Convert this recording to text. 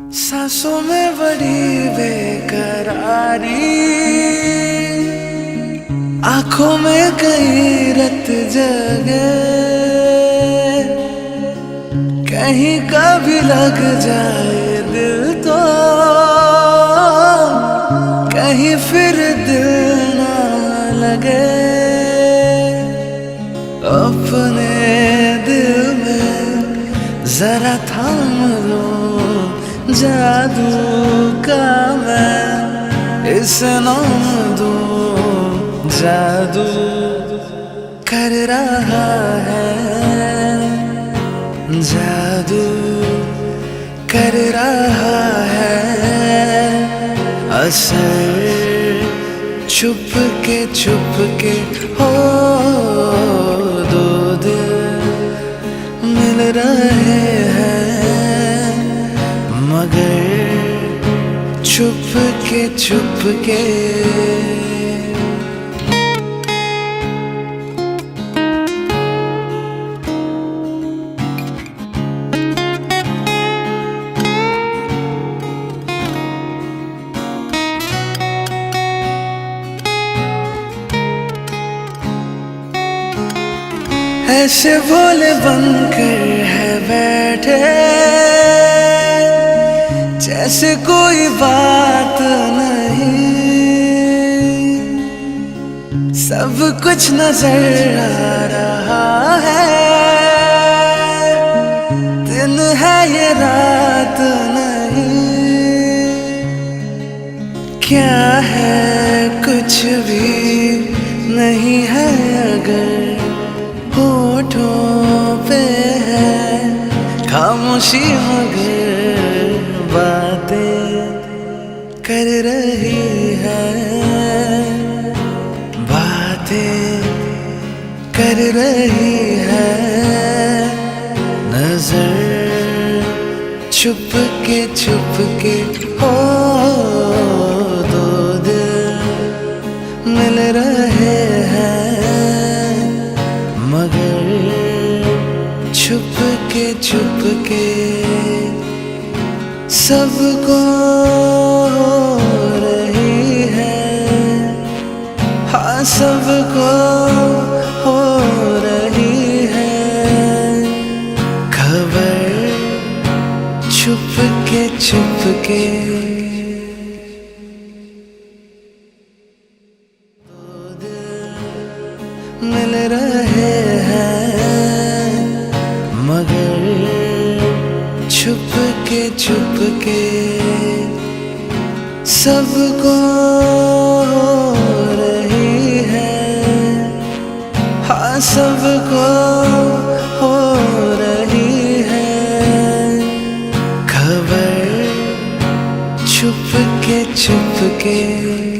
सांसों में बड़ी बेकरारी, आंखों में कई रत जगे, कहीं कभी लग जाए दिल तो कहीं फिर दिल ना लगे। अपने दिल में जरा थाम लो जादू का मैं इसे नाम दूं, जादू कर रहा है, जादू कर रहा है असर। छुप के हो दो दिल मिल रहे हैं, मगर छुप के ऐसे भोले बनकर है बैठे जैसे कोई बात नहीं, सब कुछ नजर आ रहा है, दिन है ये रात नहीं। क्या है कुछ भी नहीं है अगर होठों पे है खामोशी, मगर बातें कर रही है, बातें कर रही है नजर। छुप के हो दो दिल मिल रहे हैं, मगर छुप के सबको हो रही है, हाँ सबको हो रही है खबर। छुप के दो दिल मिल रहे हैं, मगर छुप के सबको हो रही है, हाँ सबको हो रही है खबर। छुप के